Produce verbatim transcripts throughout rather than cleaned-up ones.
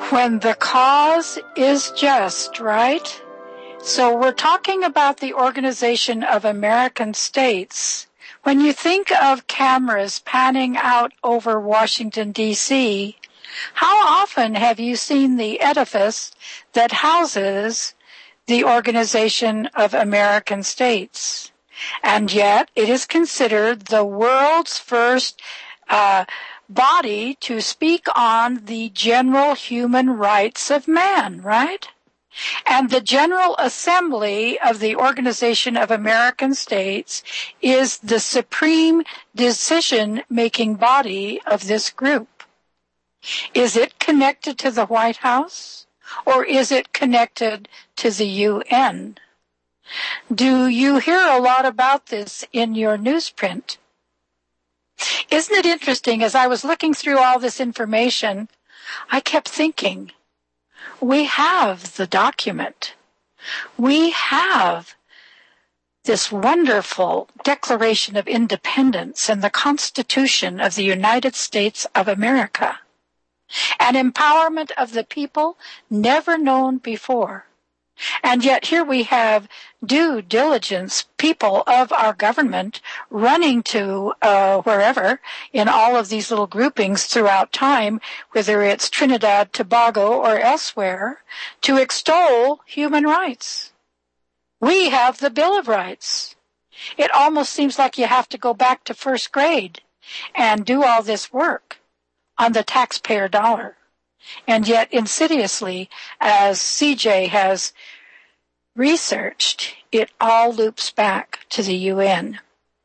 when the cause is just, right? So we're talking about the Organization of American States. When you think of cameras panning out over Washington, D C, how often have you seen the edifice that houses the Organization of American States? And yet it is considered the world's first uh, body to speak on the general human rights of man, right? And the General Assembly of the Organization of American States is the supreme decision-making body of this group. Is it connected to the White House, or is it connected to the U N? Do you hear a lot about this in your newsprint? Isn't it interesting, as I was looking through all this information, I kept thinking, we have the document. We have this wonderful Declaration of Independence and the Constitution of the United States of America. An empowerment of the people never known before. And yet here we have due diligence people of our government running to uh, wherever in all of these little groupings throughout time, whether it's Trinidad, Tobago, or elsewhere, to extol human rights. We have the Bill of Rights. It almost seems like you have to go back to first grade and do all this work on the taxpayer dollar. And yet, insidiously, as C J has researched, it all loops back to the U N.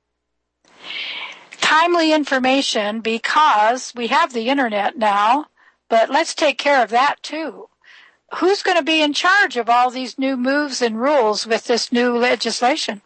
Timely information, because we have the internet now, but let's take care of that too. Who's going to be in charge of all these new moves and rules with this new legislation?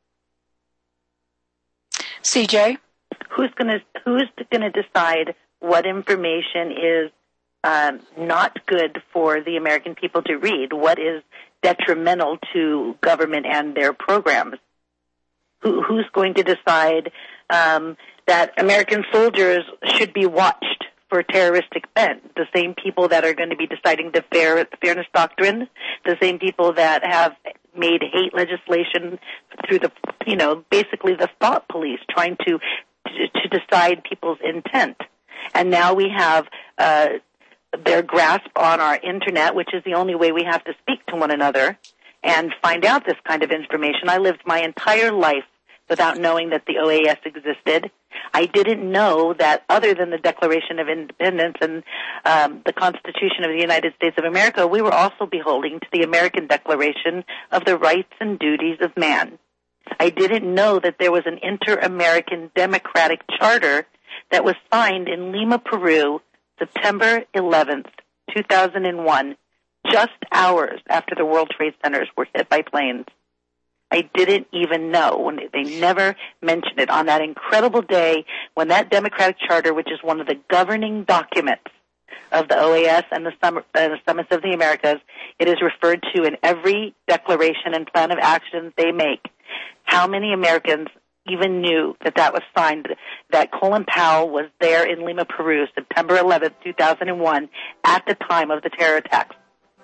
C J? Who's going to who's going to decide what information is Um, not good for the American people to read? What is detrimental to government and their programs? Who, who's going to decide um, that American soldiers should be watched for terroristic bent? The same people that are going to be deciding the fair, fairness doctrine, the same people that have made hate legislation through the, you know, basically the thought police, trying to to, to decide people's intent. And now we have uh, their grasp on our internet, which is the only way we have to speak to one another and find out this kind of information. I lived my entire life without knowing that the O A S existed. I didn't know that other than the Declaration of Independence and um, the Constitution of the United States of America, we were also beholding to the American Declaration of the Rights and Duties of Man. I didn't know that there was an Inter-American Democratic Charter that was signed in Lima, Peru, September eleventh, two thousand one, just hours after the World Trade Centers were hit by planes. I didn't even know. When they never mentioned it on that incredible day when that Democratic Charter, which is one of the governing documents of the O A S and the, Sum- uh, the Summits of the Americas, it is referred to in every declaration and plan of action they make. How many Americans even knew that that was signed, that Colin Powell was there in Lima, Peru, September eleventh, two thousand one, at the time of the terror attacks?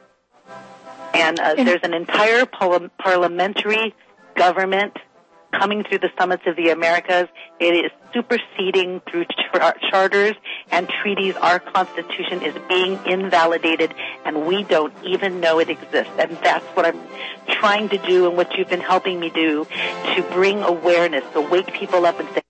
And uh, there's an entire par- parliamentary government coming through the Summits of the Americas. It is superseding through char- charters and treaties. Our Constitution is being invalidated, and we don't even know it exists. And that's what I'm trying to do and what you've been helping me do, to bring awareness, to wake people up and say.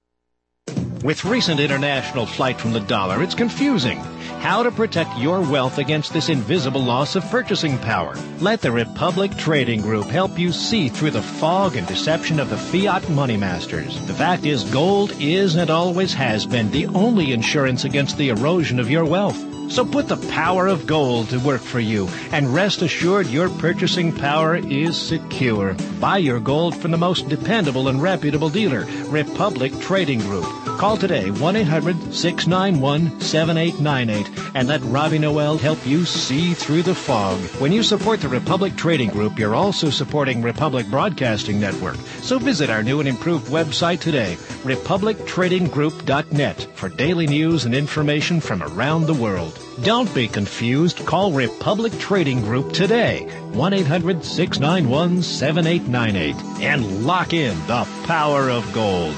With recent international flight from the dollar, it's confusing. How to protect your wealth against this invisible loss of purchasing power. Let the Republic Trading Group help you see through the fog and deception of the fiat money masters. The fact is, gold is and always has been the only insurance against the erosion of your wealth. So put the power of gold to work for you, and rest assured your purchasing power is secure. Buy your gold from the most dependable and reputable dealer, Republic Trading Group. Call today, one eight hundred six nine one seven eight nine eight, and let Robbie Noel help you see through the fog. When you support the Republic Trading Group, you're also supporting Republic Broadcasting Network. So visit our new and improved website today, republic trading group dot net, for daily news and information from around the world. Don't be confused. Call Republic Trading Group today, one eight hundred six nine one seven eight nine eight, and lock in the power of gold.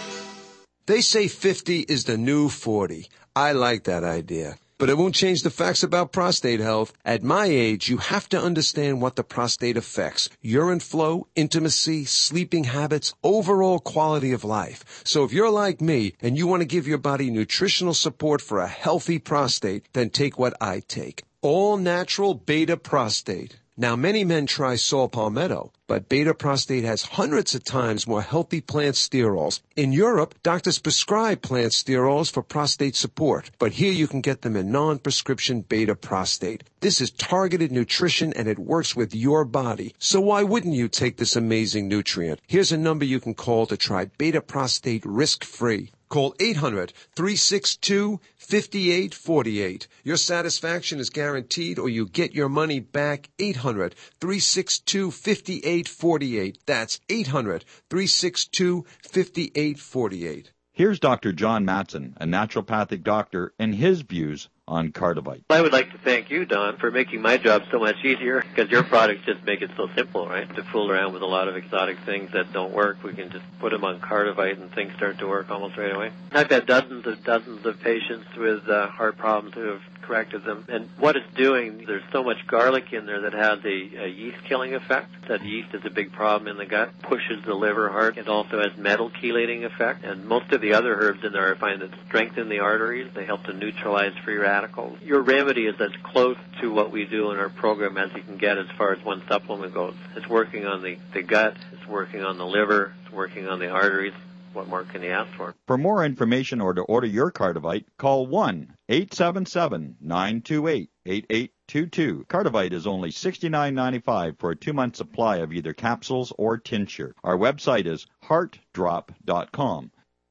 They say fifty is the new forty. I like that idea. But it won't change the facts about prostate health. At my age, you have to understand what the prostate affects. Urine flow, intimacy, sleeping habits, overall quality of life. So if you're like me and you want to give your body nutritional support for a healthy prostate, then take what I take. All natural beta prostate. Now, many men try saw palmetto, but beta prostate has hundreds of times more healthy plant sterols. In Europe, doctors prescribe plant sterols for prostate support, but here you can get them in non-prescription beta prostate. This is targeted nutrition, and it works with your body. So why wouldn't you take this amazing nutrient? Here's a number you can call to try beta prostate risk-free. Call eight hundred three six two five eight four eight. Your satisfaction is guaranteed, or you get your money back. eight hundred three six two five eight four eight. That's eight hundred three six two five eight four eight. Here's Doctor John Matson, a naturopathic doctor, and his views on Cardivite. I would like to thank you, Don, for making my job so much easier, because your products just make it so simple, right? To fool around with a lot of exotic things that don't work, we can just put them on Cardivite and things start to work almost right away. I've had dozens of dozens of patients with uh, heart problems who have corrected them. And what it's doing, there's so much garlic in there that has a, a yeast-killing effect. That yeast is a big problem in the gut, pushes the liver hard. It also has metal chelating effect. And most of the other herbs in there I find that strengthen the arteries. They help to neutralize free radicals. Your remedy is as close to what we do in our program as you can get as far as one supplement goes. It's working on the, the gut, it's working on the liver, it's working on the arteries. What more can you ask for? For more information or to order your Cardivite, call one eight seven seven nine two eight eight eight two two. Cardivite is only sixty-nine ninety-five for a two-month supply of either capsules or tincture. Our website is heart drop dot com.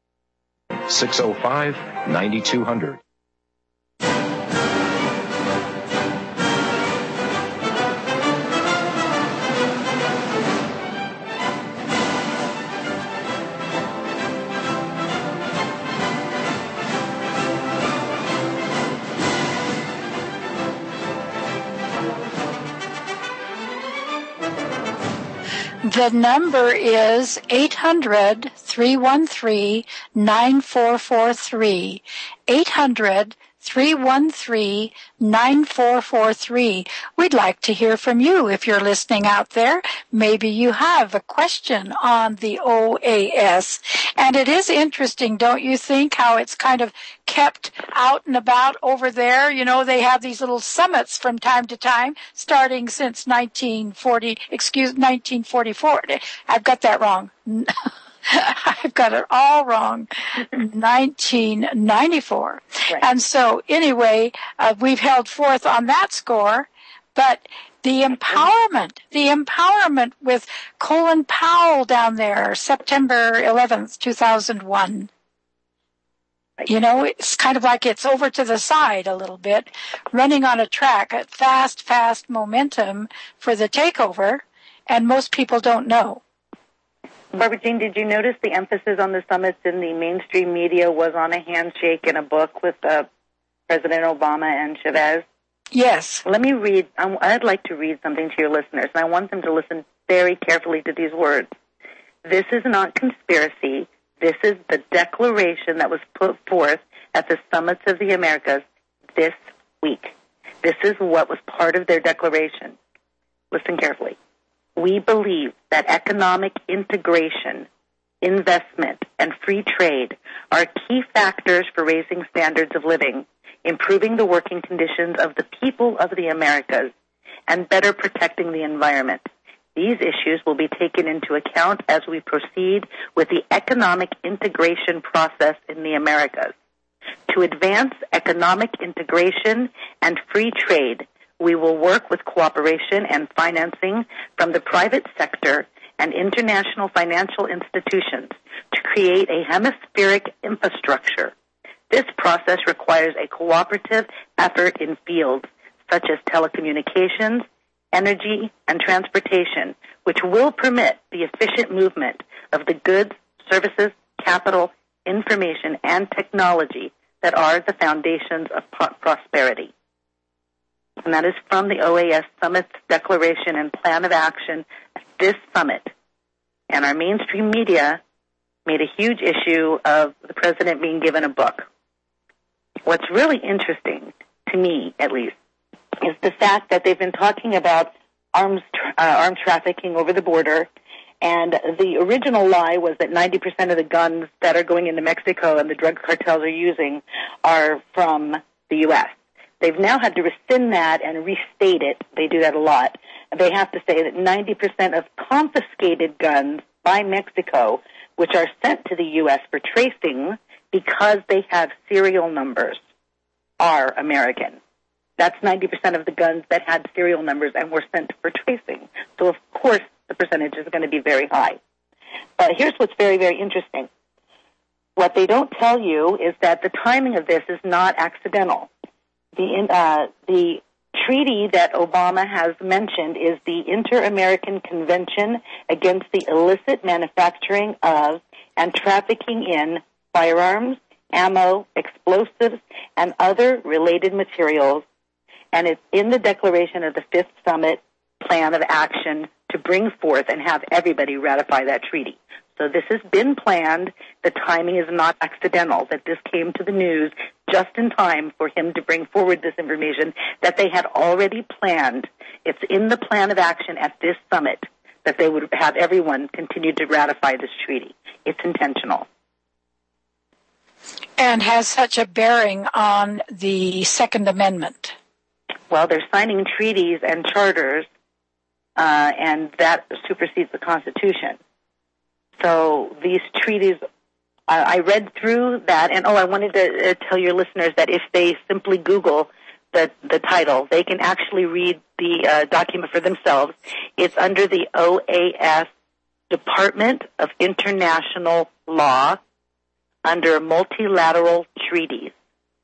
six oh five nine two hundred. The number is eight hundred three one three nine four four three. eight hundred three one three nine four four three. We'd like to hear from you if you're listening out there. Maybe you have a question on the O A S. And it is interesting, don't you think, how it's kind of kept out and about over there. You know, they have these little summits from time to time, starting since nineteen forty, excuse, nineteen forty-four. I've got that wrong. I've got it all wrong. nineteen ninety-four. Right. And so, anyway, uh, we've held forth on that score, but the empowerment, the empowerment with Colin Powell down there, September eleventh, two thousand one. You know, it's kind of like it's over to the side a little bit, running on a track at fast, fast momentum for the takeover, and most people don't know. Barbara Jean, did you notice the emphasis on the summits in the mainstream media was on a handshake and a book with uh, President Obama and Chavez? Yes. Let me read. I'd like to read something to your listeners, and I want them to listen very carefully to these words. This is not conspiracy. This is the declaration that was put forth at the summits of the Americas this week. This is what was part of their declaration. Listen carefully. We believe that economic integration, investment, and free trade are key factors for raising standards of living, improving the working conditions of the people of the Americas, and better protecting the environment. These issues will be taken into account as we proceed with the economic integration process in the Americas. To advance economic integration and free trade, we will work with cooperation and financing from the private sector and international financial institutions to create a hemispheric infrastructure. This process requires a cooperative effort in fields such as telecommunications, energy, and transportation, which will permit the efficient movement of the goods, services, capital, information, and technology that are the foundations of prosperity. And that is from the O A S Summit's Declaration and Plan of Action at this summit. And our mainstream media made a huge issue of the president being given a book. What's really interesting, to me at least, is the fact that they've been talking about arms tra- uh, armed trafficking over the border, and the original lie was that ninety percent of the guns that are going into Mexico and the drug cartels are using are from the U S They've now had to rescind that and restate it. They do that a lot. They have to say that ninety percent of confiscated guns by Mexico, which are sent to the U S for tracing because they have serial numbers, are American. That's ninety percent of the guns that had serial numbers and were sent for tracing. So, of course, the percentage is going to be very high. But here's what's very, very interesting. What they don't tell you is that the timing of this is not accidental. The, uh, the treaty that Obama has mentioned is the Inter-American Convention Against the Illicit Manufacturing of and Trafficking in Firearms, Ammo, Explosives, and Other Related Materials, and it's in the declaration of the Fifth Summit Plan of Action to bring forth and have everybody ratify that treaty. So this has been planned. The timing is not accidental, that this came to the news just in time for him to bring forward this information that they had already planned. It's in the plan of action at this summit that they would have everyone continue to ratify this treaty. It's intentional. And has such a bearing on the Second Amendment. Well, they're signing treaties and charters, uh, and that supersedes the Constitution. So these treaties, uh, I read through that, and oh, I wanted to uh, tell your listeners that if they simply Google the, the title, they can actually read the uh, document for themselves. It's under the O A S Department of International Law under Multilateral Treaties.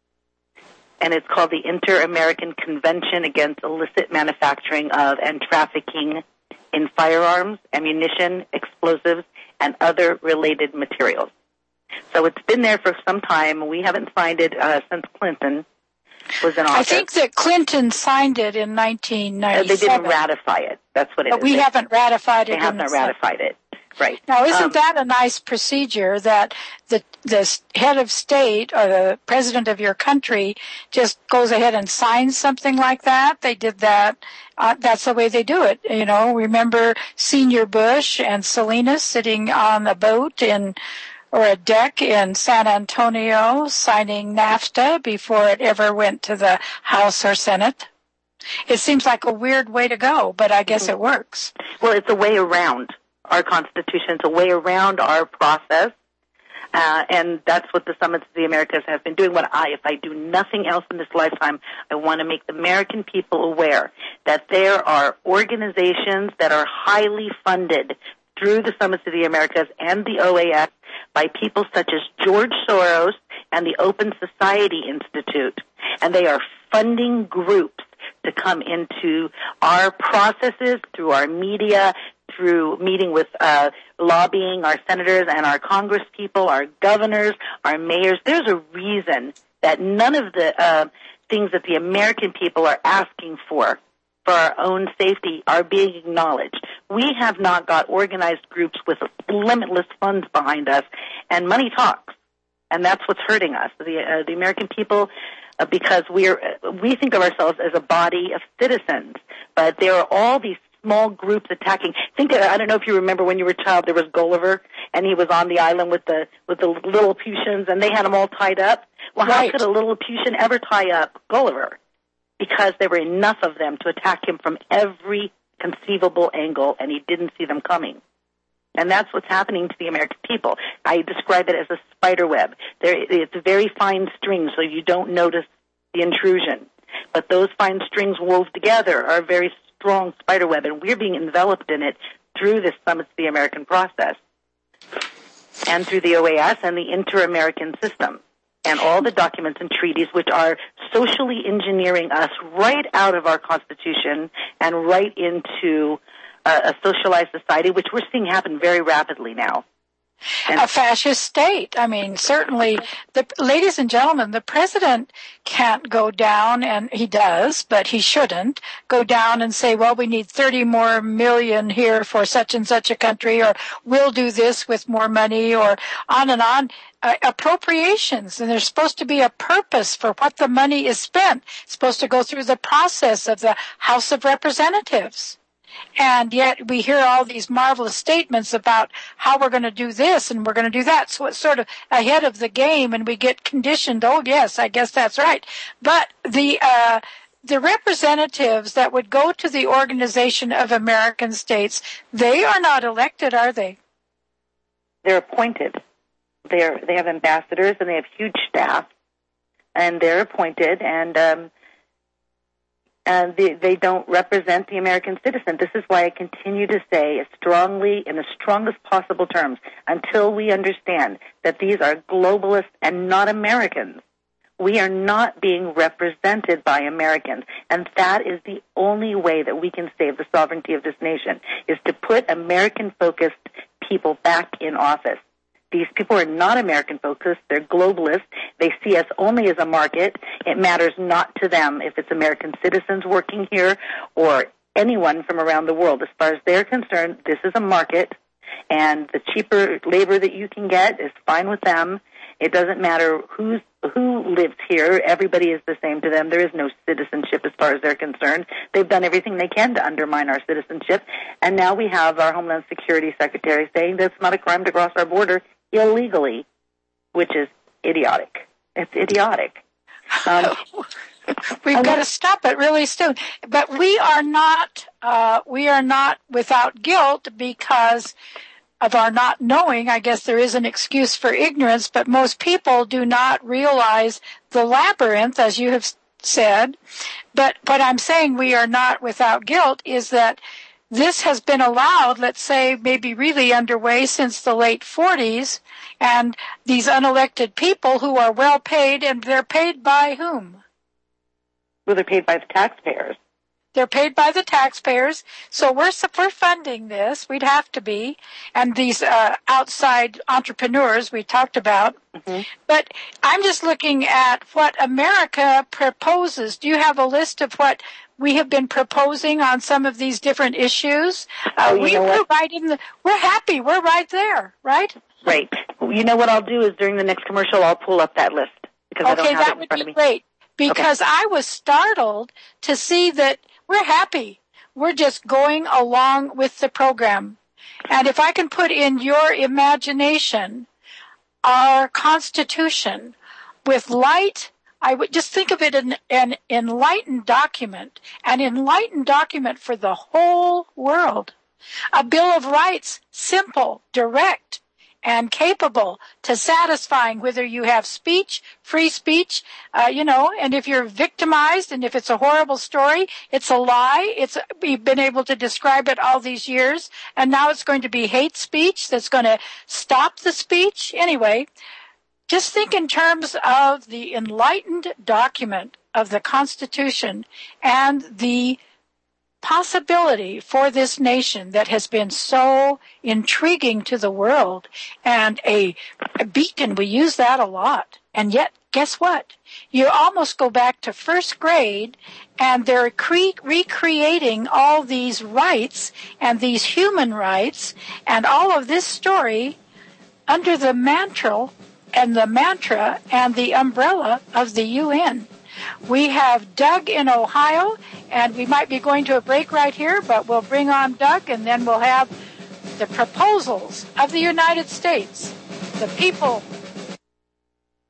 And it's called the Inter-American Convention Against Illicit Manufacturing of and Trafficking in Firearms, Ammunition, Explosives, and Other Related Materials. So it's been there for some time. We haven't signed it uh, since Clinton was in office. I think that Clinton signed it in nineteen ninety-seven. Uh, they didn't ratify it. That's what it but is. we they, haven't ratified it. They have not ratified it. Right. Now, isn't um, that a nice procedure that the the head of state or the president of your country just goes ahead and signs something like that? They did that. Uh, that's the way they do it. You know, remember Senior Bush and Salinas sitting on a boat in or a deck in San Antonio signing NAFTA before it ever went to the House or Senate? It seems like a weird way to go, but I guess it works. Well, it's a way around our Constitution. It's a way around our process, uh, and that's what the Summits of the Americas have been doing. What I, if I do nothing else in this lifetime, I want to make the American people aware that there are organizations that are highly funded through the Summits of the Americas and the O A S by people such as George Soros and the Open Society Institute, and they are funding groups to come into our processes through our media, through meeting with uh, lobbying our senators and our Congress people, our governors, our mayors. There's a reason that none of the uh, things that the American people are asking for for our own safety are being acknowledged. We have not got organized groups with limitless funds behind us, and money talks, and that's what's hurting us. The, uh, the American people, uh, because we're, we think of ourselves as a body of citizens, but there are all these small groups attacking. Think, I don't know if you remember when you were a child, there was Gulliver, and he was on the island with the with the Lilliputians, and they had him all tied up. Well, how right. could a Lilliputian ever tie up Gulliver? Because there were enough of them to attack him from every conceivable angle, and he didn't see them coming. And that's what's happening to the American people. I describe it as a spider web. There, it's a very fine string, so you don't notice the intrusion. But those fine strings wove together are a very strong spider web, and we're being enveloped in it through this Summits the American process and through the O A S and the Inter-American system and all the documents and treaties which are socially engineering us right out of our Constitution and right into a, a socialized society, which we're seeing happen very rapidly now. And a fascist state. I mean, certainly, the, ladies and gentlemen, the president can't go down, and he does, but he shouldn't, go down and say, well, we need thirty more million here for such and such a country, or we'll do this with more money, or on and on. Uh, appropriations, and there's supposed to be a purpose for what the money is spent. It's supposed to go through the process of the House of Representatives. And yet we hear all these marvelous statements about how we're going to do this and we're going to do that. So it's sort of ahead of the game, and we get conditioned, oh, yes, I guess that's right. But the uh, the representatives that would go to the Organization of American States, they are not elected, are they? They're appointed. They're, they have ambassadors, and they have huge staff, and they're appointed, and um, and they, they don't represent the American citizen. This is why I continue to say as strongly, in the strongest possible terms, until we understand that these are globalists and not Americans, we are not being represented by Americans, and that is the only way that we can save the sovereignty of this nation, is to put American-focused people back in office. These people are not American-focused. They're globalists. They see us only as a market. It matters not to them if it's American citizens working here or anyone from around the world. As far as they're concerned, this is a market, and the cheaper labor that you can get is fine with them. It doesn't matter who's, who lives here. Everybody is the same to them. There is no citizenship as far as they're concerned. They've done everything they can to undermine our citizenship, and now we have our Homeland Security Secretary saying that it's not a crime to cross our border illegally, which is idiotic. It's idiotic. Um, We've got to stop it really soon. But we are not, uh, we are not without guilt because of our not knowing. I guess there is an excuse for ignorance, but most people do not realize the labyrinth, as you have said. But what I'm saying we are not without guilt is that this has been allowed, let's say, maybe really underway since the late forties, and these unelected people who are well paid, and they're paid by whom? Well, they're paid by the taxpayers. They're paid by the taxpayers, so we're, we're funding this. We'd have to be, and these uh, outside entrepreneurs we talked about. Mm-hmm. But I'm just looking at what America proposes. Do you have a list of what we have been proposing on some of these different issues? Uh, oh, we, we're right in the, we're happy. We're right there, right? Right. You know what I'll do is during the next commercial, I'll pull up that list because okay, I don't have that it in would front be of me. Great because okay. I was startled to see that we're happy. We're just going along with the program. And if I can put in your imagination our Constitution with light, I would just think of it as an, an enlightened document, an enlightened document for the whole world. A Bill of Rights, simple, direct, and capable to satisfying whether you have speech, free speech, uh, you know, and if you're victimized and if it's a horrible story, it's a lie. It's, we've been able to describe it all these years, and now it's going to be hate speech that's going to stop the speech. Anyway, just think in terms of the enlightened document of the Constitution and the possibility for this nation that has been so intriguing to the world and a, a beacon. We use that a lot. And yet, guess what? You almost go back to first grade and they're cre- recreating all these rights and these human rights and all of this story under the mantra and the mantra and the umbrella of the U N. We have Doug in Ohio, and we might be going to a break right here, but we'll bring on Doug, and then we'll have the proposals of the United States, the people.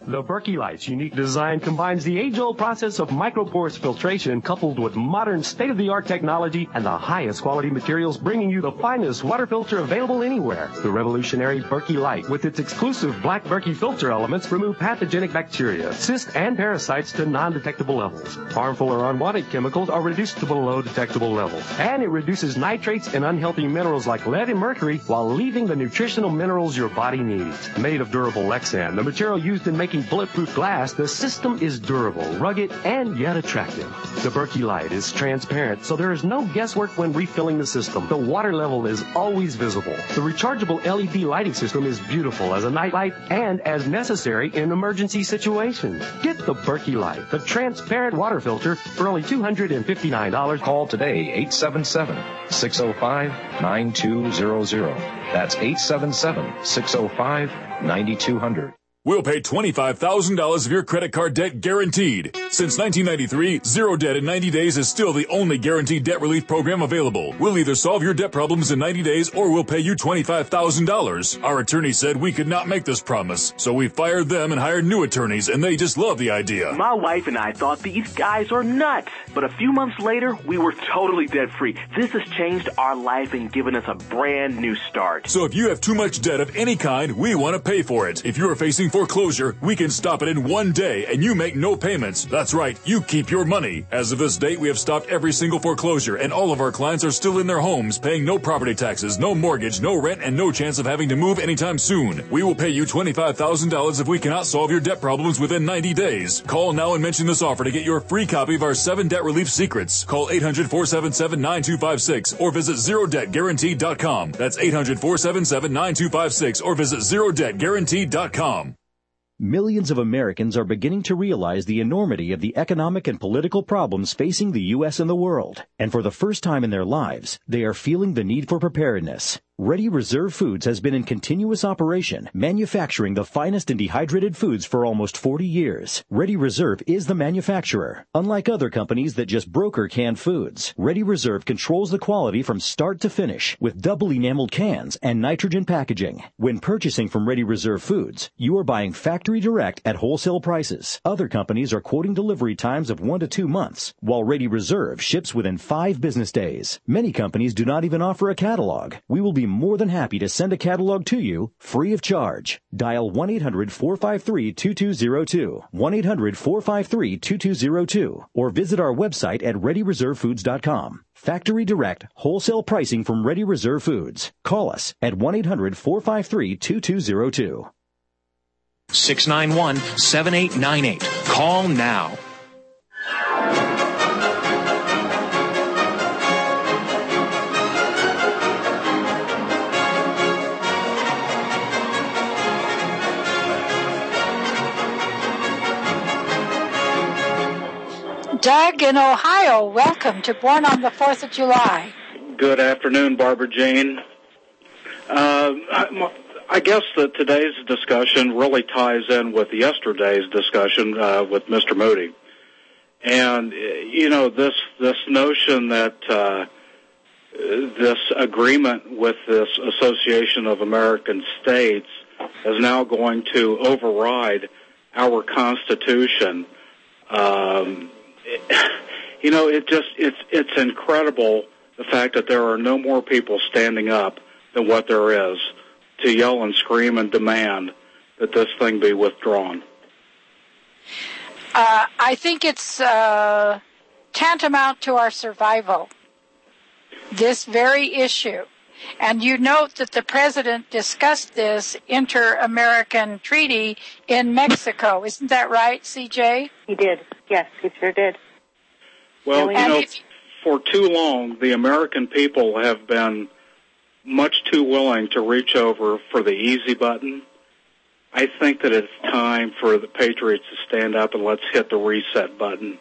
The Berkey Light's unique design combines the age-old process of microporous filtration coupled with modern state-of-the-art technology and the highest quality materials, bringing you the finest water filter available anywhere. The revolutionary Berkey Light, with its exclusive black Berkey filter elements, remove pathogenic bacteria, cysts, and parasites to non-detectable levels. Harmful or unwanted chemicals are reduced to below detectable levels. And it reduces nitrates and unhealthy minerals like lead and mercury while leaving the nutritional minerals your body needs. Made of durable Lexan, the material used in making bulletproof glass, the system is durable, rugged, and yet attractive. The Berkey Light is transparent, so there is no guesswork when refilling the system. The water level is always visible. The rechargeable L E D lighting system is beautiful as a night light and as necessary in emergency situations. Get the Berkey Light, the transparent water filter, for only two hundred fifty-nine dollars. Call today, eight seven seven, six oh five, nine two zero zero. That's eight seven seven, six oh five, nine two zero zero. We'll pay twenty-five thousand dollars of your credit card debt guaranteed. Since nineteen ninety-three, Zero Debt in ninety days is still the only guaranteed debt relief program available. We'll either solve your debt problems in ninety days or we'll pay you twenty-five thousand dollars. Our attorney said we could not make this promise, so we fired them and hired new attorneys, and they just love the idea. My wife and I thought these guys are nuts, but a few months later, we were totally debt-free. This has changed our life and given us a brand new start. So if you have too much debt of any kind, we want to pay for it. If you are facing foreclosure, we can stop it in one day and you make no payments. That's right, you keep your money. As of this date, we have stopped every single foreclosure and all of our clients are still in their homes paying no property taxes, no mortgage, no rent, and no chance of having to move anytime soon. We will pay you twenty-five thousand dollars if we cannot solve your debt problems within ninety days. Call now and mention this offer to get your free copy of our seven debt relief secrets. Call eight hundred, four seven seven, nine two five six or visit zero debt guaranteed dot com. That's eight hundred, four seven seven, nine two five six or visit zero debt guaranteed dot com. Millions of Americans are beginning to realize the enormity of the economic and political problems facing the U S and the world. And for the first time in their lives, they are feeling the need for preparedness. Ready Reserve Foods has been in continuous operation, manufacturing the finest and dehydrated foods for almost forty years. Ready Reserve is the manufacturer. Unlike other companies that just broker canned foods, Ready Reserve controls the quality from start to finish with double enameled cans and nitrogen packaging. When purchasing from Ready Reserve Foods, you are buying factory direct at wholesale prices. Other companies are quoting delivery times of one to two months, while Ready Reserve ships within five business days. Many companies do not even offer a catalog. We will be more than happy to send a catalog to you free of charge. Dial one eight hundred, four five three, two two zero two, one eight hundred, four five three, two two zero two, or visit our website at ready reserve foods dot com. Factory direct, wholesale pricing from Ready Reserve Foods. Call us at one eight hundred, four five three, two two zero two. six nine one, seven eight nine eight. Call now. Doug in Ohio, welcome to Born on the fourth of July. Good afternoon, Barbara Jean. Uh, I, I guess that today's discussion really ties in with yesterday's discussion uh, with Mister Moody. And, you know, this this notion that uh, this agreement with this Association of American States is now going to override our Constitution. Um, you know, it just it's it's incredible the fact that there are no more people standing up than what there is to yell and scream and demand that this thing be withdrawn. Uh, I think it's uh, tantamount to our survival, this very issue. And you note that the president discussed this inter-American treaty in Mexico. Isn't that right, C J? He did. Yes, he sure did. Well, you know, for too long, the American people have been much too willing to reach over for the easy button. I think that it's time for the Patriots to stand up and let's hit the reset button.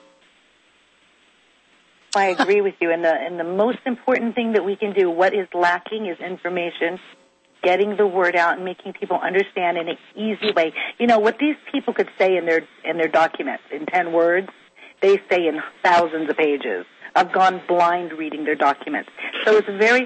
I agree with you. And the, and the most important thing that we can do, what is lacking, is information, getting the word out and making people understand in an easy way. You know, what these people could say in their in their documents in ten words, they say in thousands of pages. I've gone blind reading their documents. So it's very hard to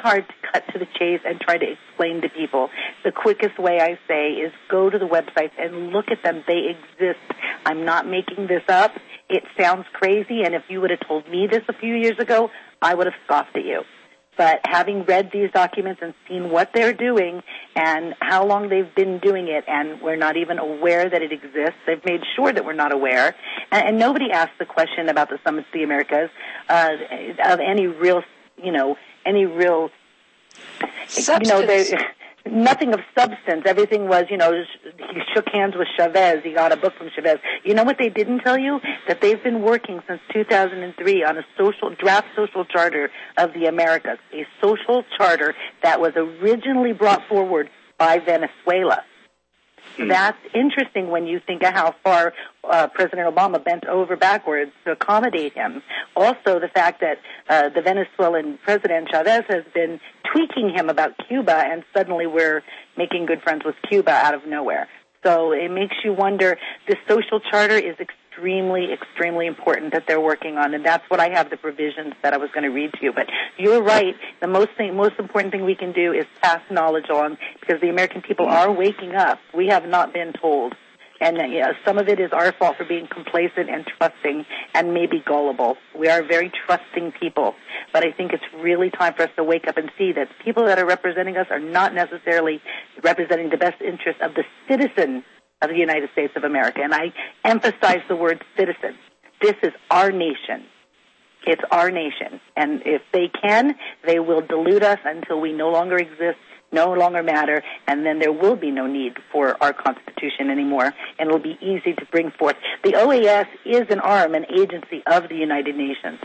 cut to the chase and try to explain to people. The quickest way I say is go to the websites and look at them. They exist. I'm not making this up. It sounds crazy, and if you would have told me this a few years ago, I would have scoffed at you. But having read these documents and seen what they're doing and how long they've been doing it, and we're not even aware that it exists, they've made sure that we're not aware. And, and nobody asked the question about the Summits of the Americas uh, of any real, you know, any real, substance. you know, they, nothing of substance. Everything was, you know, he shook hands with Chavez. He got a book from Chavez. You know what they didn't tell you? That they've been working since two thousand three on a social draft social charter of the Americas, a social charter that was originally brought forward by Venezuela. Mm. That's interesting when you think of how far uh, President Obama bent over backwards to accommodate him. Also, the fact that uh, the Venezuelan President Chavez has been tweaking him about Cuba, and suddenly we're making good friends with Cuba out of nowhere. So it makes you wonder, this social charter is extremely, extremely important that they're working on, and that's what I have the provisions that I was going to read to you. But you're right. The most thing, most important thing we can do is pass knowledge on, because the American people are waking up. We have not been told. And uh, yeah, some of it is our fault for being complacent and trusting and maybe gullible. We are very trusting people. But I think it's really time for us to wake up and see that people that are representing us are not necessarily representing the best interest of the citizen of the United States of America. And I emphasize the word citizen. This is our nation. It's our nation. And if they can, they will dilute us until we no longer exist, no longer matter, and then there will be no need for our Constitution anymore, and it will be easy to bring forth. The O A S is an arm, an agency of the United Nations.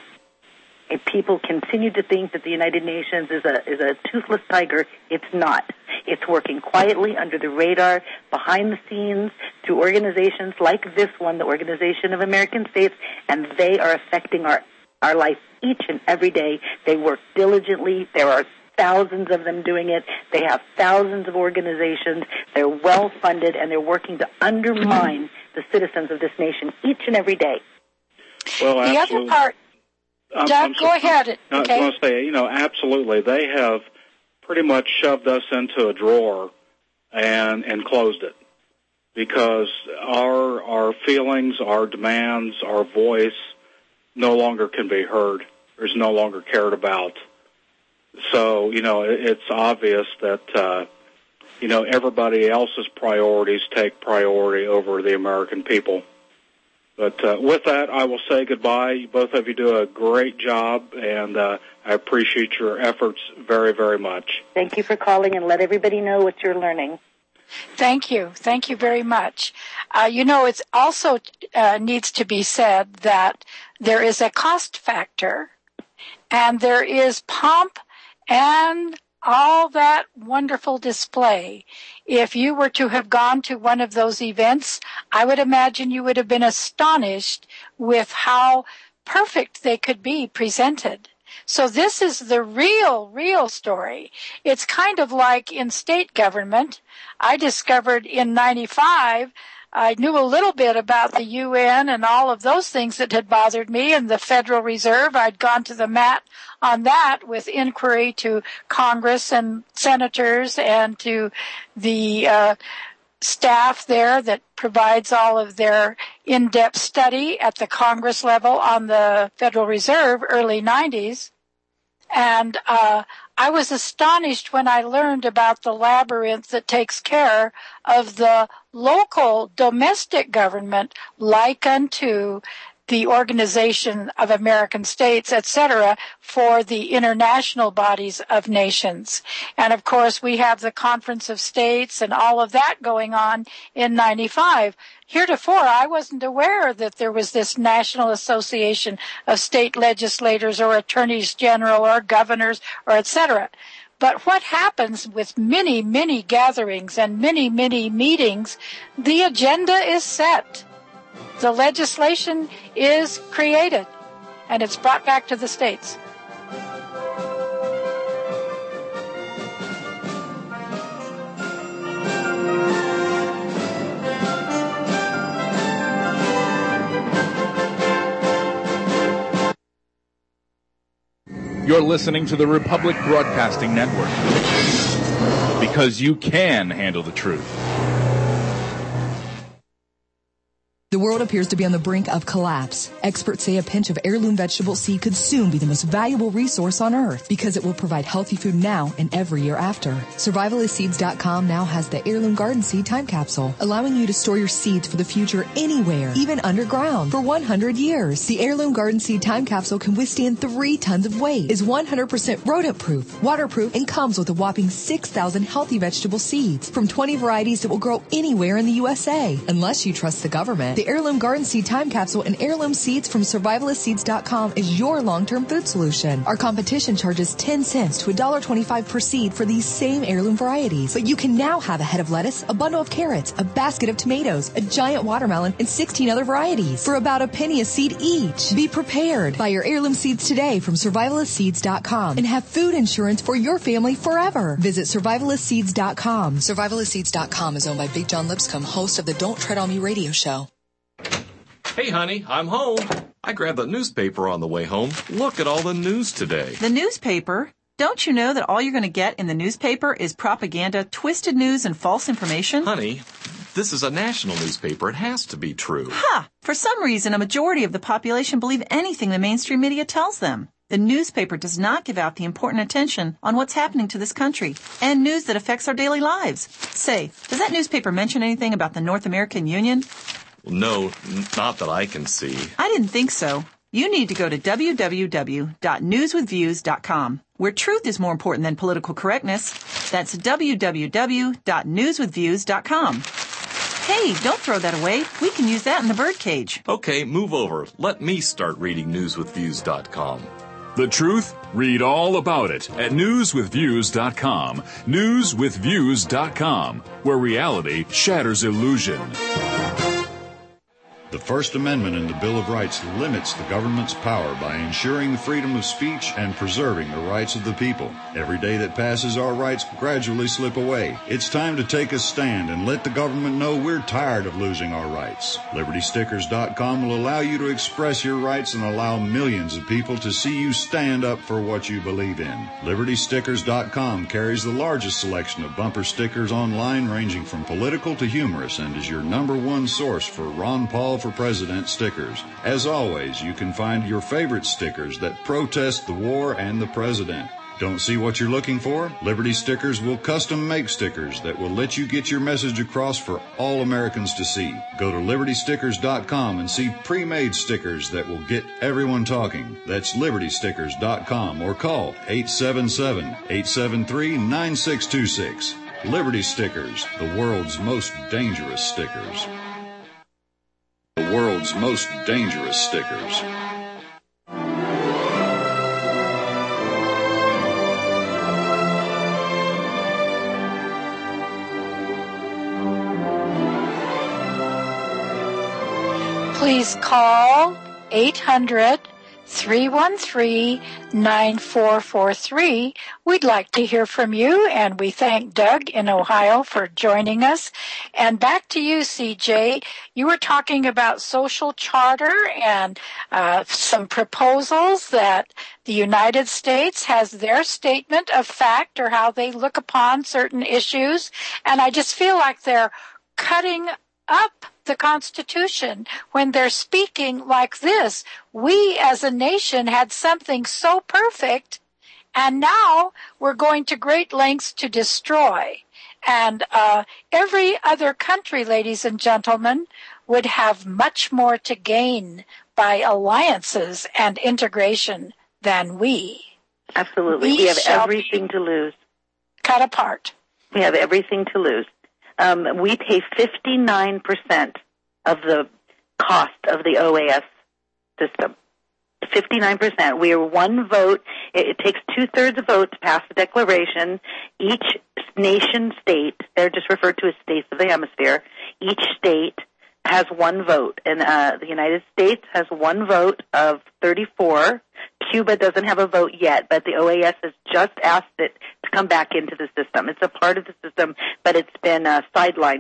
If people continue to think that the United Nations is a is a toothless tiger, it's not. It's working quietly under the radar, behind the scenes, through organizations like this one, the Organization of American States, and they are affecting our, our life each and every day. They work diligently. There are thousands of them doing it. They have thousands of organizations. They're well-funded, and they're working to undermine the citizens of this nation each and every day. Well, the absolutely. other part, I'm, Doug, I'm go so, ahead. I was Okay. going to say, you know, absolutely. They have pretty much shoved us into a drawer and and closed it, because our our feelings, our demands, our voice no longer can be heard, or is no longer cared about. So, you know, it, it's obvious that, uh, you know, everybody else's priorities take priority over the American people. But uh, with that, I will say goodbye. Both of you do a great job, and uh, I appreciate your efforts very, very much. Thank you for calling, and let everybody know what you're learning. Thank you. Thank you very much. Uh, you know, it also uh, needs to be said that there is a cost factor, and there is pomp and all that wonderful display. If you were to have gone to one of those events, I would imagine you would have been astonished with how perfect they could be presented. So this is the real, real story. It's kind of like in state government. I discovered in ninety-five, I knew a little bit about the U N and all of those things that had bothered me, and the Federal Reserve. I'd gone to the mat on that with inquiry to Congress and senators and to the uh, staff there that provides all of their in-depth study at the Congress level on the Federal Reserve, early nineties. And uh, I was astonished when I learned about the labyrinth that takes care of the local domestic government, like unto the Organization of American States, et cetera, for the international bodies of nations. And, of course, we have the Conference of States and all of that going on in ninety-five. Heretofore, I wasn't aware that there was this National Association of State Legislators or Attorneys General or governors or et cetera. But what happens with many, many gatherings and many, many meetings, the agenda is set. The legislation is created, and it's brought back to the states. You're listening to the Republic Broadcasting Network. Because you can handle the truth. The world appears to be on the brink of collapse. Experts say a pinch of heirloom vegetable seed could soon be the most valuable resource on Earth because it will provide healthy food now and every year after. Survivalist Seeds dot com now has the Heirloom Garden Seed Time Capsule, allowing you to store your seeds for the future anywhere, even underground, for one hundred years. The Heirloom Garden Seed Time Capsule can withstand three tons of weight, is one hundred percent rodent-proof, waterproof, and comes with a whopping six thousand healthy vegetable seeds from twenty varieties that will grow anywhere in the U S A, unless you trust the government. The Heirloom Garden Seed Time Capsule and heirloom seeds from Survivalist Seeds dot com is your long-term food solution. Our competition charges ten cents to one dollar twenty-five per seed for these same heirloom varieties. But you can now have a head of lettuce, a bundle of carrots, a basket of tomatoes, a giant watermelon, and sixteen other varieties for about a penny a seed each. Be prepared. Buy your heirloom seeds today from Survivalist Seeds dot com and have food insurance for your family forever. Visit Survivalist Seeds dot com. Survivalist Seeds dot com is owned by Big John Lipscomb, host of the Don't Tread on Me radio show. Hey, honey, I'm home. I grabbed the newspaper on the way home. Look at all the news today. The newspaper? Don't you know that all you're going to get in the newspaper is propaganda, twisted news, and false information? Honey, this is a national newspaper. It has to be true. Ha! For some reason, a majority of the population believe anything the mainstream media tells them. The newspaper does not give out the important attention on what's happening to this country and news that affects our daily lives. Say, does that newspaper mention anything about the North American Union? No, not that I can see. I didn't think so. You need to go to w w w dot news with views dot com, where truth is more important than political correctness. That's w w w dot news with views dot com. Hey, don't throw that away. We can use that in the birdcage. Okay, move over. Let me start reading news with views dot com. The truth? Read all about it at news with views dot com. news with views dot com, where reality shatters illusion. The First Amendment in the Bill of Rights limits the government's power by ensuring the freedom of speech and preserving the rights of the people. Every day that passes, our rights gradually slip away. It's time to take a stand and let the government know we're tired of losing our rights. Liberty Stickers dot com will allow you to express your rights and allow millions of people to see you stand up for what you believe in. Liberty Stickers dot com carries the largest selection of bumper stickers online, ranging from political to humorous, and is your number one source for Ron Paul for President stickers. As always, you can find your favorite stickers that protest the war and the president. Don't see what you're looking for? Liberty Stickers will custom make stickers that will let you get your message across for all Americans to see. Go to Liberty Stickers dot com and see pre-made stickers that will get everyone talking. That's Liberty Stickers dot com or call eight seven seven, eight seven three, nine six two six. Liberty Stickers, the world's most dangerous stickers. The world's most dangerous stickers. Please call eight hundred, three one three, nine four four three. We'd like to hear from you, and we thank Doug in Ohio for joining us. And back to you, C J. You were talking about social charter and uh, some proposals that the United States has their statement of fact or how they look upon certain issues. And I just feel like they're cutting up the Constitution when they're speaking like this. We as a nation had something so perfect, and now we're going to great lengths to destroy. And uh, every other country, ladies and gentlemen, would have much more to gain by alliances and integration than we. Absolutely. We, we have everything to lose. Cut apart. We have everything to lose. Um, we pay fifty-nine percent of the cost of the O A S system. fifty-nine percent. We are one vote. It, it takes two-thirds of vote to pass the declaration. Each nation state, they're just referred to as states of the hemisphere, each state has one vote. And uh, the United States has one vote of thirty-four. Cuba doesn't have a vote yet, but the O A S has just asked it to come back into the system. It's a part of the system, but it's been uh, sidelined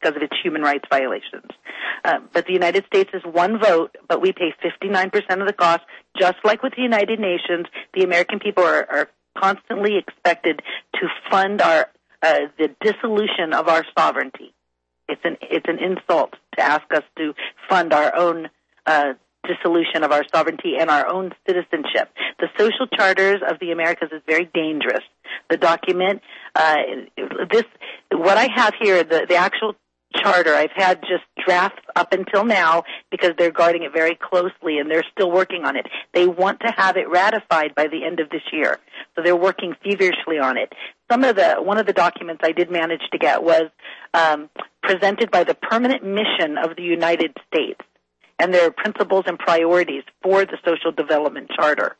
because of its human rights violations. Uh, but the United States is one vote, but we pay fifty-nine percent of the cost. Just like with the United Nations, the American people are, are constantly expected to fund our uh, the dissolution of our sovereignty. It's an it's an insult to ask us to fund our own uh, dissolution of our sovereignty and our own citizenship. The social charters of the Americas is very dangerous. The document, uh, this what I have here, the the actual charter, I've had just drafts up until now because they're guarding it very closely and they're still working on it. They want to have it ratified by the end of this year, so they're working feverishly on it. Some of the one of the documents I did manage to get was um, presented by the Permanent Mission of the United States, and their principles and priorities for the Social Development Charter.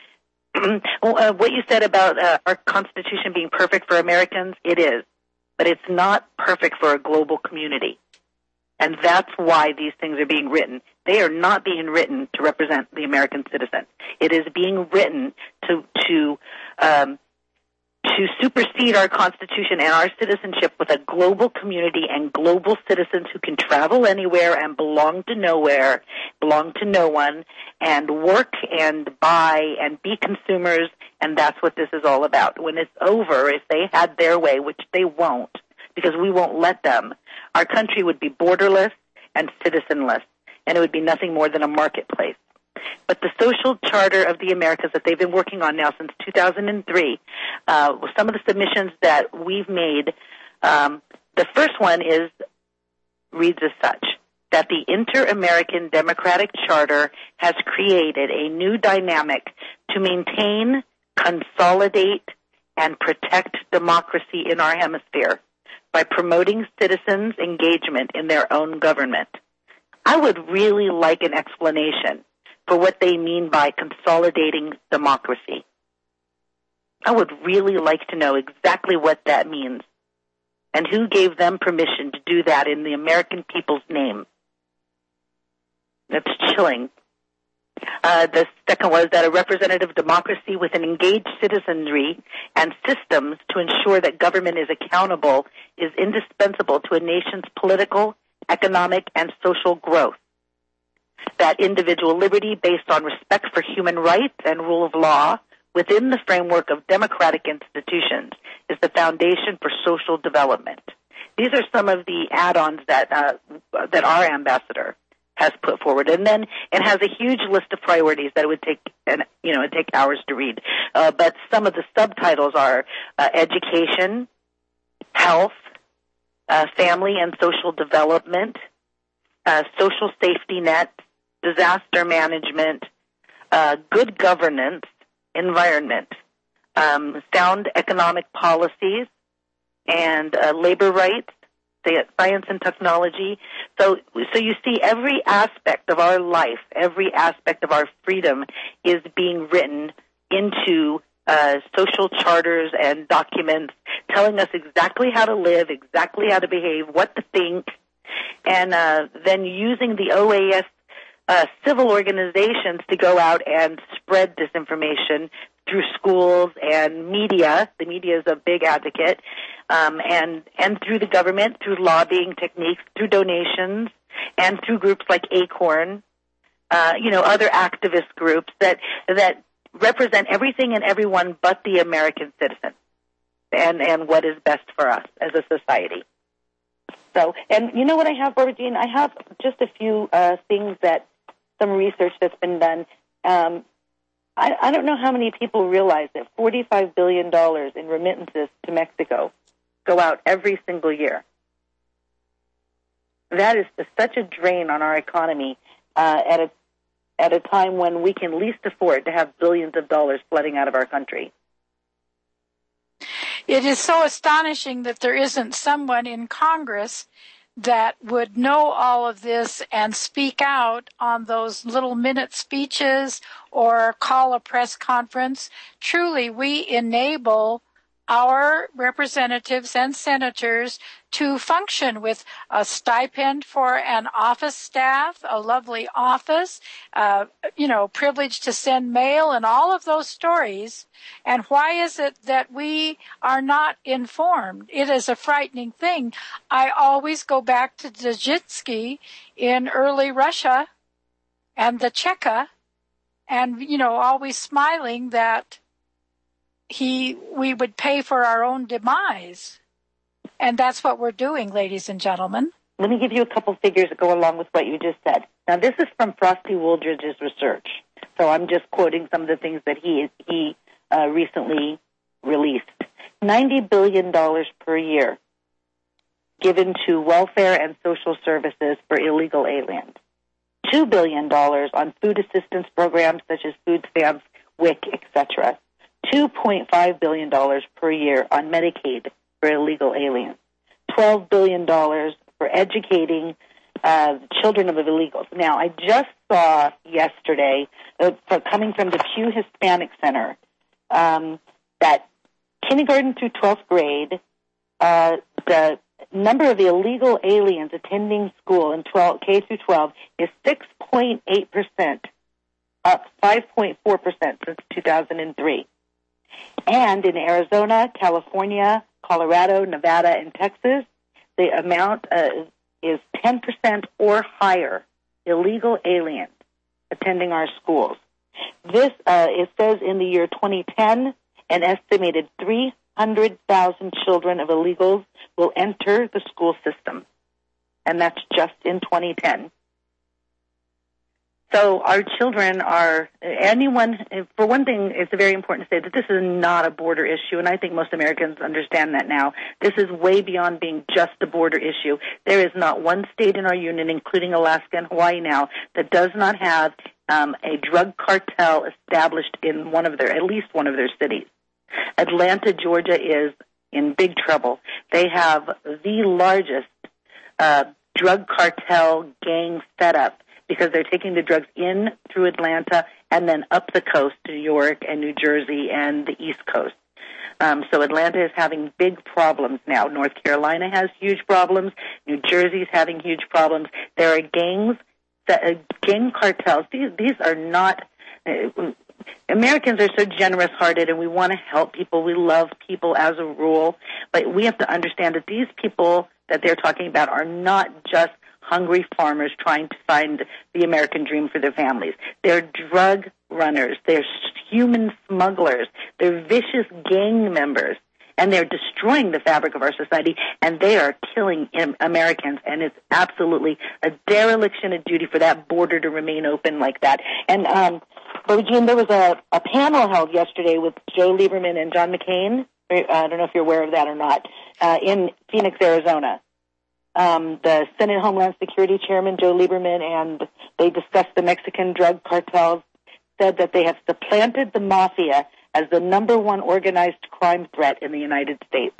well, uh, what you said about uh, our Constitution being perfect for Americans, it is. But it's not perfect for a global community. And that's why these things are being written. They are not being written to represent the American citizen. It is being written to to um, to supersede our Constitution and our citizenship with a global community and global citizens who can travel anywhere and belong to nowhere, belong to no one, and work and buy and be consumers, and that's what this is all about. When it's over, if they had their way, which they won't, because we won't let them, our country would be borderless and citizenless, and it would be nothing more than a marketplace. But the Social Charter of the Americas that they've been working on now since two thousand three, uh, some of the submissions that we've made, um, the first one is reads as such, that the Inter-American Democratic Charter has created a new dynamic to maintain, consolidate, and protect democracy in our hemisphere by promoting citizens' engagement in their own government. I would really like an explanation for what they mean by consolidating democracy. I would really like to know exactly what that means and who gave them permission to do that in the American people's name. That's chilling. Uh, the second was that a representative democracy with an engaged citizenry and systems to ensure that government is accountable is indispensable to a nation's political, economic, and social growth. That individual liberty based on respect for human rights and rule of law within the framework of democratic institutions is the foundation for social development. These are some of the add-ons that uh, that our ambassador has put forward, and then it has a huge list of priorities that it would take, and you know, it take hours to read. Uh, but some of the subtitles are uh, education, health, uh, family and social development, uh, social safety net, disaster management, uh, good governance, environment, um, sound economic policies, and uh, labor rights, science and technology. So, so you see, every aspect of our life, every aspect of our freedom is being written into uh, social charters and documents telling us exactly how to live, exactly how to behave, what to think, and uh, then using the O A S uh, civil organizations to go out and spread this information through schools and media. The media is a big advocate, um, and and through the government, through lobbying techniques, through donations, and through groups like ACORN, uh, you know, other activist groups that that represent everything and everyone but the American citizen, and and what is best for us as a society. So, and you know what I have, Barbara Jean? I have just a few uh, things that some research that's been done. Um, I, I don't know how many people realize that forty-five billion dollars in remittances to Mexico go out every single year. That is such a drain on our economy uh, at a at a time when we can least afford to have billions of dollars flooding out of our country. It is so astonishing that there isn't someone in Congress that would know all of this and speak out on those little minute speeches or call a press conference. Truly, we enable our representatives and senators to function with a stipend for an office staff, a lovely office, uh, you know, privilege to send mail and all of those stories. And why is it that we are not informed? It is a frightening thing. I always go back to Dzerzhinsky in early Russia and the Cheka, and, you know, always smiling that he, we would pay for our own demise. And that's what we're doing, ladies and gentlemen. Let me give you a couple figures that go along with what you just said. Now, this is from Frosty Wooldridge's research. So I'm just quoting some of the things that he, he uh, recently released. ninety billion dollars per year given to welfare and social services for illegal aliens. two billion dollars on food assistance programs such as food stamps, W I C, et cetera. two point five billion dollars per year on Medicaid for illegal aliens. twelve billion dollars for educating uh, children of illegals. Now, I just saw yesterday, uh, for coming from the Pew Hispanic Center, um, that kindergarten through twelfth grade, uh, the number of illegal aliens attending school in twelve, K through twelve is six point eight percent, up five point four percent since two thousand three. And in Arizona, California, Colorado, Nevada, and Texas, the amount uh, is ten percent or higher illegal aliens attending our schools. This, uh, it says in the year twenty ten, an estimated three hundred thousand children of illegals will enter the school system. And that's just in twenty ten. So our children are, anyone, for one thing, it's very important to say that this is not a border issue, and I think most Americans understand that now. This is way beyond being just a border issue. There is not one state in our union, including Alaska and Hawaii now, that does not have um, a drug cartel established in one of their, at least one of their cities. Atlanta, Georgia is in big trouble. They have the largest uh, drug cartel gang setup, because they're taking the drugs in through Atlanta and then up the coast to New York and New Jersey and the East Coast. Um, so Atlanta is having big problems now. North Carolina has huge problems. New Jersey is having huge problems. There are gangs, that, uh, gang cartels. These, these are not... Uh, Americans are so generous-hearted, and we want to help people. We love people as a rule. But we have to understand that these people that they're talking about are not just hungry farmers trying to find the American dream for their families. They're drug runners. They're human smugglers. They're vicious gang members. And they're destroying the fabric of our society, and they are killing Americans. And it's absolutely a dereliction of duty for that border to remain open like that. And, um, but Jean, there was a, a panel held yesterday with Joe Lieberman and John McCain. I don't know if you're aware of that or not, uh, in Phoenix, Arizona. Um, the Senate Homeland Security Chairman, Joe Lieberman, and they discussed the Mexican drug cartels, said that they have supplanted the mafia as the number one organized crime threat in the United States.